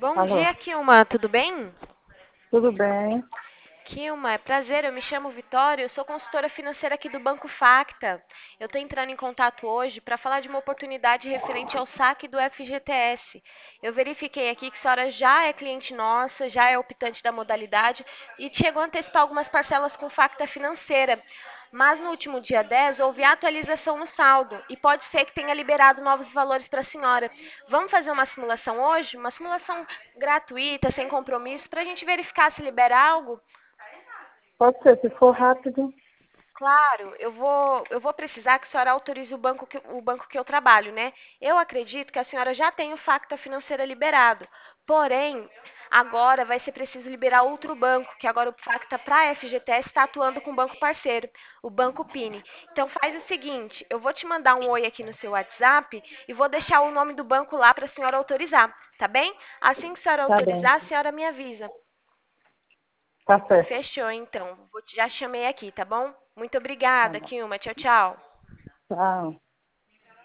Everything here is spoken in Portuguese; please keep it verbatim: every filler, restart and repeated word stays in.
Bom Alô, dia, Kilma, tudo bem? tudo bem? Kilma, é prazer, eu me chamo Vitória, eu sou consultora financeira aqui do Banco Facta. Eu estou entrando em contato hoje para falar de uma oportunidade referente ao saque do F G T S. Eu verifiquei aqui que a senhora já é cliente nossa, já é optante da modalidade e chegou a antecipar algumas parcelas com Facta Financeira. Mas no último dia dez houve atualização no saldo e pode ser que tenha liberado novos valores para a senhora. Vamos fazer uma simulação hoje? Uma simulação gratuita, sem compromisso, para a gente verificar se libera algo? Pode ser, se for rápido, Claro, eu vou, eu vou precisar que a senhora autorize o banco que, o banco que eu trabalho, né? Eu acredito que a senhora já tem o Facta Financeira liberado. Porém, agora vai ser preciso liberar outro banco, que agora o Facta para F G T S está atuando com o banco parceiro, o Banco Pini. Então faz o seguinte, eu vou te mandar um oi aqui no seu WhatsApp e vou deixar o nome do banco lá para a senhora autorizar, tá bem? Assim que a senhora tá bem, autorizar, a senhora me avisa. tá certo. Fechou, então. Vou- Já chamei aqui, tá bom? Muito Tá obrigada, bom. Kilma. Tchau, tchau. Tchau.